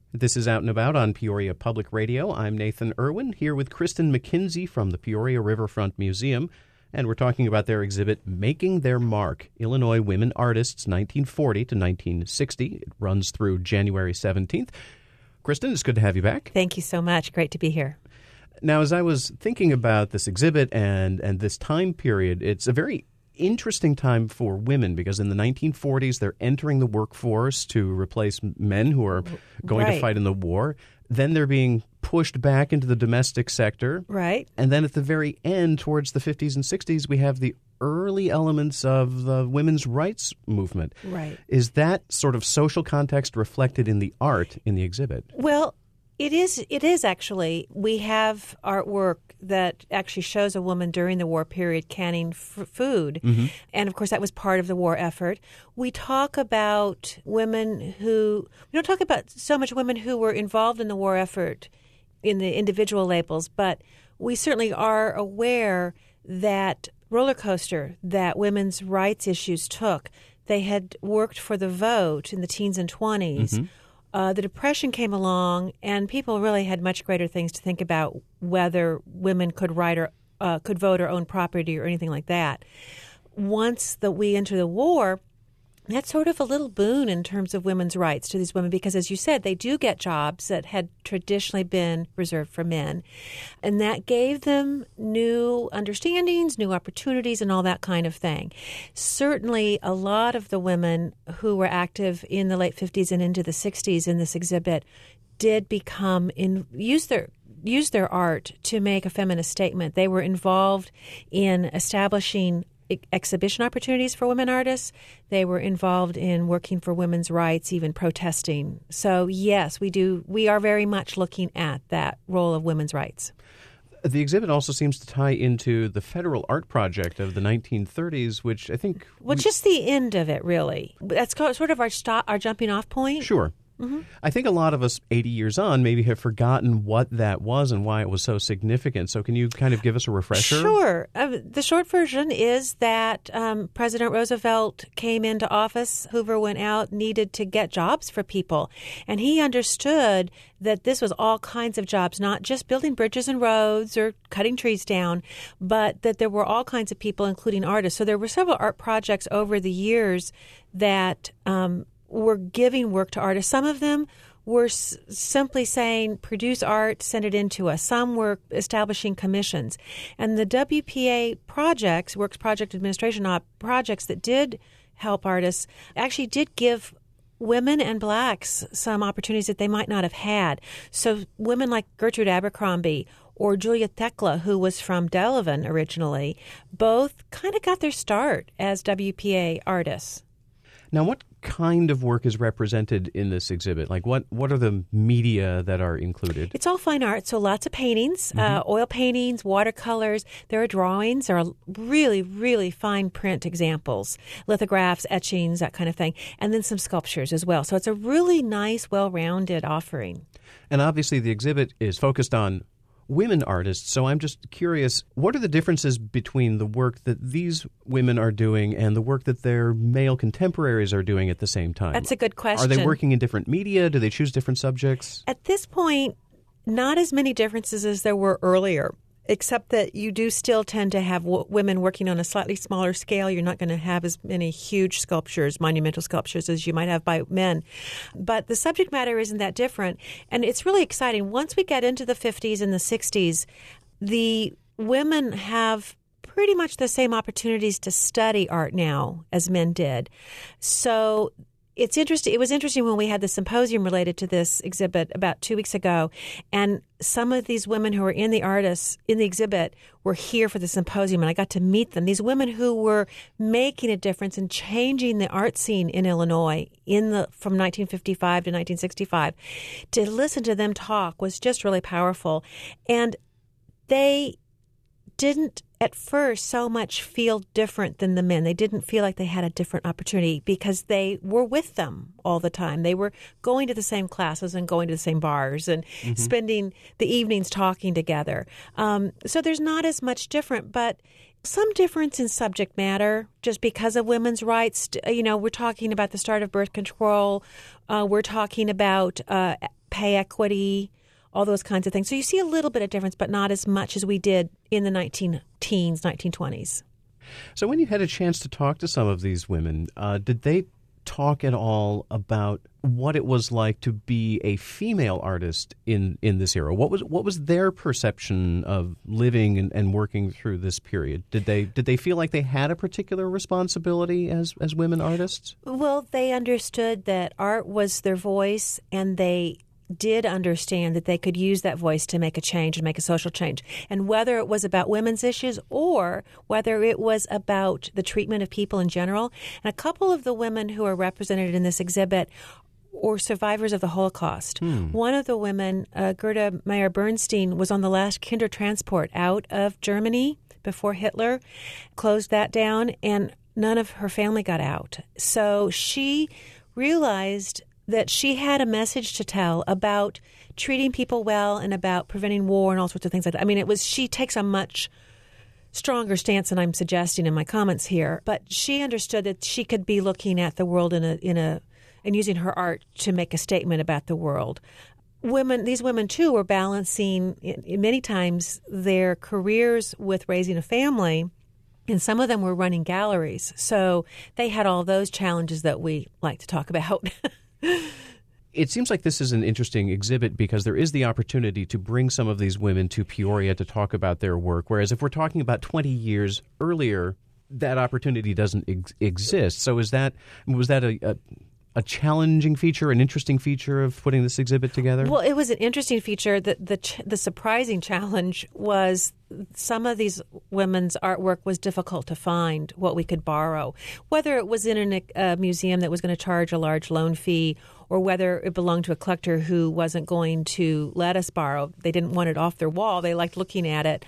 This is Out and About on Peoria Public Radio. I'm Nathan Irwin, here with Kristen McKinsey from the Peoria Riverfront Museum, and we're talking about their exhibit, Making Their Mark, Illinois Women Artists, 1940 to 1960. It runs through January 17th. Kristen, it's good to have you back. Thank you so much. Great to be here. Now, as I was thinking about this exhibit and this time period, it's a very interesting time for women because in the 1940s, they're entering the workforce to replace men who are going to fight in the war. Then they're being pushed back into the domestic sector. Right. And then at the very end, towards the 50s and 60s, we have the early elements of the women's rights movement. Right. Is that sort of social context reflected in the art in the exhibit? Well, it is actually. We have artwork that actually shows a woman during the war period canning food. Mm-hmm. And, of course, that was part of the war effort. We talk about women we don't talk about so much women who were involved in the war effort in the individual labels, but we certainly are aware that roller coaster that women's rights issues took. They had worked for the vote in the teens and 20s. Mm-hmm. The Depression came along, and people really had much greater things to think about whether women could could vote or own property or anything like that. Once we enter the war, that's sort of a little boon in terms of women's rights to these women because, as you said, they do get jobs that had traditionally been reserved for men. And that gave them new understandings, new opportunities, and all that kind of thing. Certainly, a lot of the women who were active in the late 50s and into the 60s in this exhibit did use their art to make a feminist statement. They were involved in establishing exhibition opportunities for women artists. They were involved in working for women's rights, even protesting. So, yes, we are very much looking at that role of women's rights. The exhibit also seems to tie into the Federal Art Project of the 1930s, which I think... Well, just the end of it, really. That's sort of our jumping off point. Sure. Mm-hmm. I think a lot of us 80 years on maybe have forgotten what that was and why it was so significant. So can you kind of give us a refresher? Sure. The short version is that President Roosevelt came into office. Hoover went out, needed to get jobs for people. And he understood that this was all kinds of jobs, not just building bridges and roads or cutting trees down, but that there were all kinds of people, including artists. So there were several art projects over the years that were giving work to artists. Some of them were simply saying, produce art, send it in to us. Some were establishing commissions. And the WPA projects, Works Project Administration projects that did help artists, actually did give women and blacks some opportunities that they might not have had. So women like Gertrude Abercrombie or Julia Thekla, who was from Delavan originally, both kind of got their start as WPA artists. Now, what kind of work is represented in this exhibit? Like, what are the media that are included? It's all fine art, so lots of paintings, oil paintings, watercolors. There are drawings. There are really, really fine print examples, lithographs, etchings, that kind of thing, and then some sculptures as well. So it's a really nice, well-rounded offering. And obviously the exhibit is focused on women artists. So I'm just curious, what are the differences between the work that these women are doing and the work that their male contemporaries are doing at the same time? That's a good question. Are they working in different media? Do they choose different subjects? At this point, not as many differences as there were earlier, except that you do still tend to have women working on a slightly smaller scale. You're not going to have as many huge sculptures, monumental sculptures, as you might have by men. But the subject matter isn't that different. And it's really exciting. Once we get into the 50s and the 60s, the women have pretty much the same opportunities to study art now as men did. So it's interesting. It was interesting when we had the symposium related to this exhibit about 2 weeks ago, and some of these women who were in the artists in the exhibit were here for the symposium, and I got to meet them. These women who were making a difference and changing the art scene in Illinois from 1955 to 1965. To listen to them talk was just really powerful, and they didn't at first so much feel different than the men. They didn't feel like they had a different opportunity because they were with them all the time. They were going to the same classes and going to the same bars and spending the evenings talking together. So there's not as much different, but some difference in subject matter just because of women's rights. You know, we're talking about the start of birth control. We're talking about pay equity, all those kinds of things. So you see a little bit of difference, but not as much as we did in the 19-teens, 1920s. So when you had a chance to talk to some of these women, did they talk at all about what it was like to be a female artist in this era? What was their perception of living and working through this period? Did they feel like they had a particular responsibility as women artists? Well, they understood that art was their voice, and they did understand that they could use that voice to make a change and make a social change. And whether it was about women's issues or whether it was about the treatment of people in general. And a couple of the women who are represented in this exhibit were survivors of the Holocaust. One of the women, Gerda Meyer-Bernstein, was on the last Kindertransport out of Germany before Hitler closed that down, and none of her family got out. So she realized that she had a message to tell about treating people well and about preventing war and all sorts of things like that. I mean, she takes a much stronger stance than I'm suggesting in my comments here, but she understood that she could be looking at the world and using her art to make a statement about the world. These women too were balancing many times their careers with raising a family. And some of them were running galleries. So they had all those challenges that we like to talk about. It seems like this is an interesting exhibit because there is the opportunity to bring some of these women to Peoria to talk about their work, whereas if we're talking about 20 years earlier, that opportunity doesn't exist. So was that a challenging feature, an interesting feature of putting this exhibit together? Well, it was an interesting feature. The surprising challenge was some of these women's artwork was difficult to find what we could borrow, whether it was in a museum that was going to charge a large loan fee or whether it belonged to a collector who wasn't going to let us borrow. They didn't want it off their wall. They liked looking at it.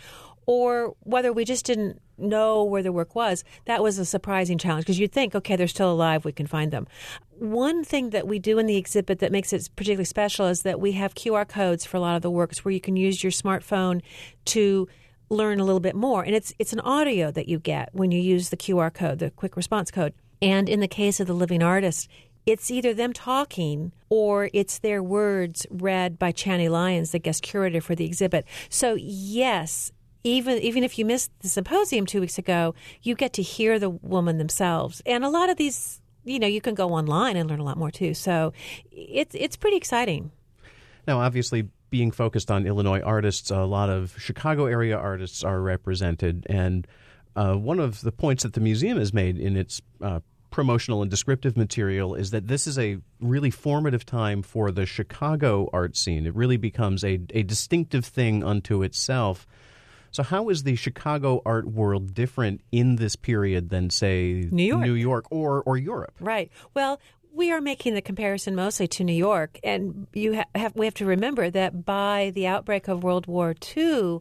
Or whether we just didn't know where the work was. That was a surprising challenge because you'd think, okay, they're still alive, we can find them. One thing that we do in the exhibit that makes it particularly special is that we have QR codes for a lot of the works where you can use your smartphone to learn a little bit more. And it's an audio that you get when you use the QR code, the quick response code. And in the case of the living artist, it's either them talking or it's their words read by Channy Lyons, the guest curator for the exhibit. So yes, even if you missed the symposium 2 weeks ago, you get to hear the woman themselves. And a lot of these, you can go online and learn a lot more too. So it's pretty exciting. Now, obviously, being focused on Illinois artists, a lot of Chicago area artists are represented. And one of the points that the museum has made in its promotional and descriptive material is that this is a really formative time for the Chicago art scene. It really becomes a distinctive thing unto itself. So how is the Chicago art world different in this period than, say, New York or Europe? Right. Well, we are making the comparison mostly to New York, and we have to remember that by the outbreak of World War II,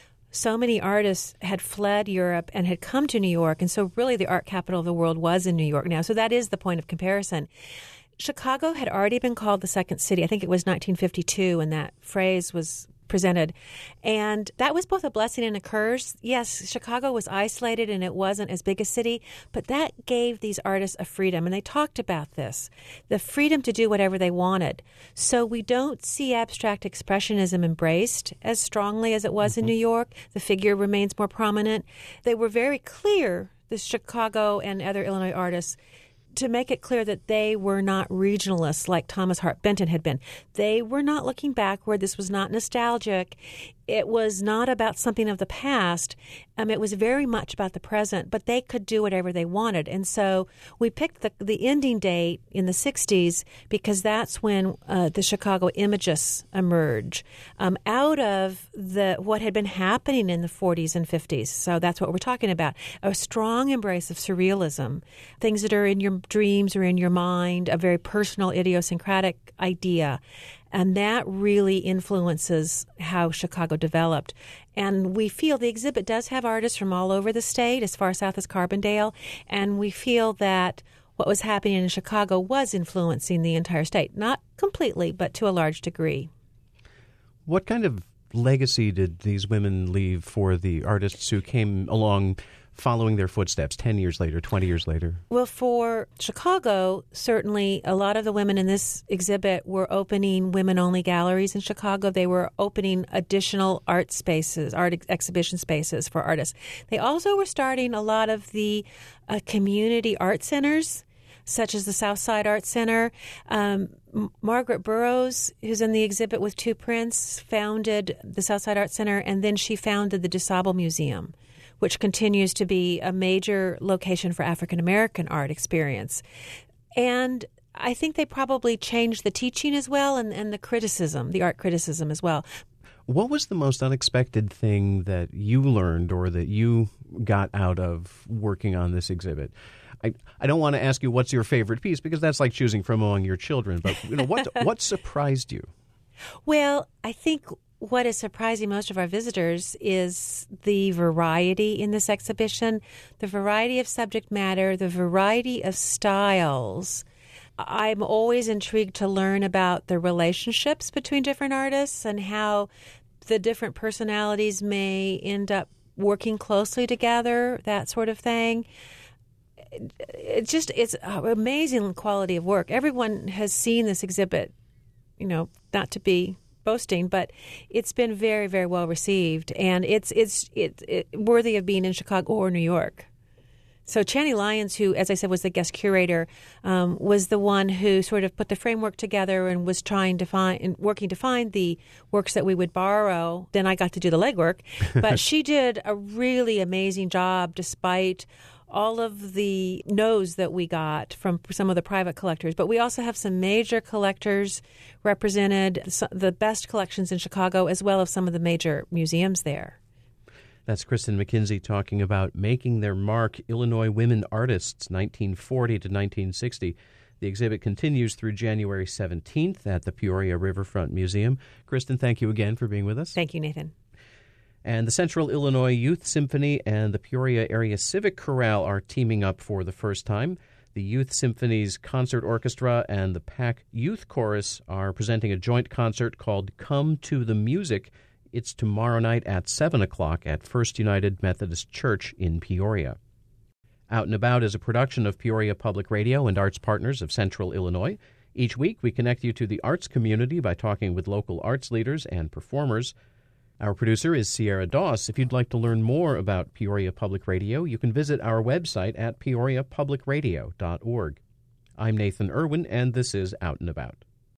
so many artists had fled Europe and had come to New York, and so really the art capital of the world was in New York now. So that is the point of comparison. Chicago had already been called the Second City. I think it was 1952, and that phrase was presented. And that was both a blessing and a curse. Yes, Chicago was isolated and it wasn't as big a city, but that gave these artists a freedom. And they talked about this, the freedom to do whatever they wanted. So we don't see abstract expressionism embraced as strongly as it was in New York. The figure remains more prominent. They were very clear, the Chicago and other Illinois artists, to make it clear that they were not regionalists like Thomas Hart Benton had been. They were not looking backward. This was not nostalgic. It was not about something of the past. It was very much about the present, but they could do whatever they wanted. And so we picked the ending date in the 60s because that's when the Chicago Imagists emerge out of what had been happening in the 40s and 50s. So that's what we're talking about, a strong embrace of surrealism, things that are in your dreams or in your mind, a very personal, idiosyncratic idea. And that really influences how Chicago developed. And we feel the exhibit does have artists from all over the state, as far south as Carbondale. And we feel that what was happening in Chicago was influencing the entire state. Not completely, but to a large degree. What kind of legacy did these women leave for the artists who came along following their footsteps 10 years later, 20 years later? Well, for Chicago, certainly a lot of the women in this exhibit were opening women-only galleries in Chicago. They were opening additional art spaces, art exhibition spaces for artists. They also were starting a lot of the community art centers, such as the Southside Art Center. Margaret Burroughs, who's in the exhibit with two prints, founded the Southside Art Center, and then she founded the DuSable Museum, which continues to be a major location for African-American art experience. And I think they probably changed the teaching as well and the criticism, the art criticism as well. What was the most unexpected thing that you learned or that you got out of working on this exhibit? I don't want to ask you what's your favorite piece, because that's like choosing from among your children. But what surprised you? Well, I think what is surprising most of our visitors is the variety in this exhibition, the variety of subject matter, the variety of styles. I'm always intrigued to learn about the relationships between different artists and how the different personalities may end up working closely together, that sort of thing. It's an amazing quality of work. Everyone has seen this exhibit, not to be boasting, but it's been very, very well received, and it's worthy of being in Chicago or New York. So Channy Lyons, who, as I said, was the guest curator, was the one who sort of put the framework together and was working to find the works that we would borrow. Then I got to do the legwork, but she did a really amazing job despite all of the no's that we got from some of the private collectors. But we also have some major collectors represented, the best collections in Chicago, as well as some of the major museums there. That's Kristen McKenzie talking about Making Their Mark, Illinois Women Artists, 1940 to 1960. The exhibit continues through January 17th at the Peoria Riverfront Museum. Kristen, thank you again for being with us. Thank you, Nathan. And the Central Illinois Youth Symphony and the Peoria Area Civic Chorale are teaming up for the first time. The Youth Symphony's Concert Orchestra and the PAC Youth Chorus are presenting a joint concert called Come to the Music. It's tomorrow night at 7 o'clock at First United Methodist Church in Peoria. Out and About is a production of Peoria Public Radio and arts partners of Central Illinois. Each week we connect you to the arts community by talking with local arts leaders and performers. Our producer is Sierra Doss. If you'd like to learn more about Peoria Public Radio, you can visit our website at peoriapublicradio.org. I'm Nathan Irwin, and this is Out and About.